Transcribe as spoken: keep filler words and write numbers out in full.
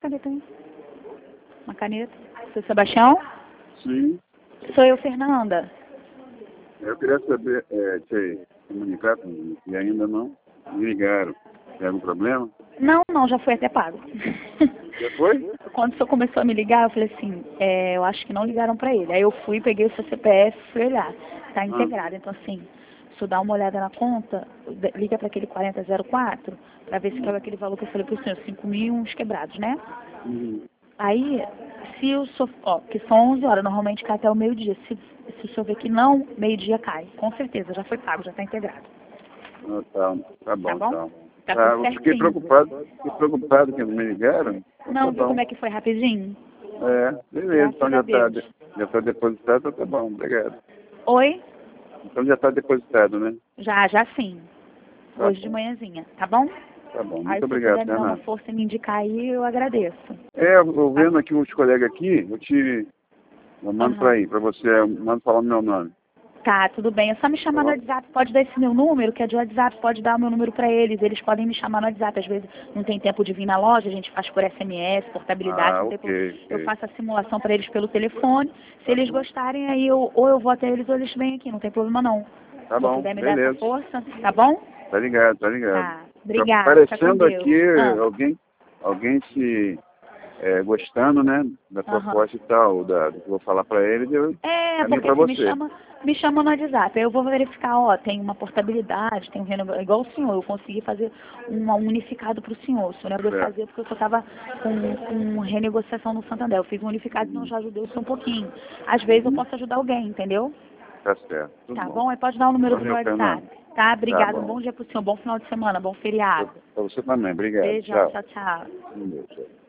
caneta aí. Uma caneta. Seu Sebastião? Sim. Sou eu, Fernanda. Eu queria saber, é, se comunicar comigo, e ainda não me ligaram. Tem algum problema? Não, não, já foi até pago. Já foi? Quando o senhor começou a me ligar, eu falei assim, é, eu acho que não ligaram pra ele. Aí eu fui, peguei o seu C P F e fui olhar. Tá Ah. integrado. Então, assim, se o senhor dá uma olhada na conta, liga para aquele quarenta zero quatro, para ver se caiu aquele valor que eu falei pro senhor, cinco mil e uns quebrados, né? Uhum. Aí, se o senhor, ó, que são onze horas, normalmente cai até o meio-dia. Se, se o senhor ver que não, meio-dia cai. Com certeza, já foi pago, já tá integrado. Ah, tá, tá bom, Tá bom? tá. Tá Tá, tudo eu fiquei certinho. preocupado, fiquei preocupado que não me ligaram. Não, Tá viu bom. como é que foi rapidinho? É, beleza, Graças então a já tá, Deus. já tá depositado, tá bom, obrigado. Oi? Então já tá depositado, né? Já, já sim. Tá Hoje de bom, manhãzinha, tá bom? tá bom. Aí Muito se você obrigado, puder me dar uma Fernando. força e me indicar aí, eu agradeço. É, eu vou vendo aqui os colegas aqui, eu te eu mando Aham. pra aí, pra você, eu mando falando meu nome. Tá, tudo bem. É só me chamar Tá no bom? WhatsApp. Pode dar esse meu número, que é de WhatsApp. Pode dar o meu número pra eles. Eles podem me chamar no WhatsApp. Às vezes não tem tempo de vir na loja, a gente faz por S M S, portabilidade. Ah, Não tem ok, problema. Eu ok. faço a simulação pra eles pelo telefone. Se Tá eles bom. gostarem, aí eu, ou eu vou até eles ou eles vêm aqui. Não tem problema não. Tá Se eu bom, puder me dar essa beleza. força, tá bom? Tá ligado, tá ligado. Tá. Tá Obrigada. Fica com aparecendo Deus. aqui Ah, alguém, alguém se é, gostando, né, da aham. proposta e tal, da, do que eu vou falar pra eles, eu É, caminho porque pra se me você. chama, me chama no WhatsApp, aí eu vou verificar, ó, tem uma portabilidade, tem um renovo, igual o senhor, eu consegui fazer um unificado para o senhor. O senhor não ia Certo. fazer porque eu só estava com, com renegociação no Santander. Eu fiz um unificado, então já ajudei o senhor um pouquinho. Às vezes eu Uhum. posso ajudar alguém, entendeu? Tá certo, tudo Tá bom. bom? Aí pode dar o número do meu Valeu, WhatsApp. Fernando. Tá? Tá Obrigada. Um bom. bom dia pro senhor, bom final de semana, bom Pra feriado. pra você também, obrigado. Beijão, Tchau. tchau, tchau. Um beijo.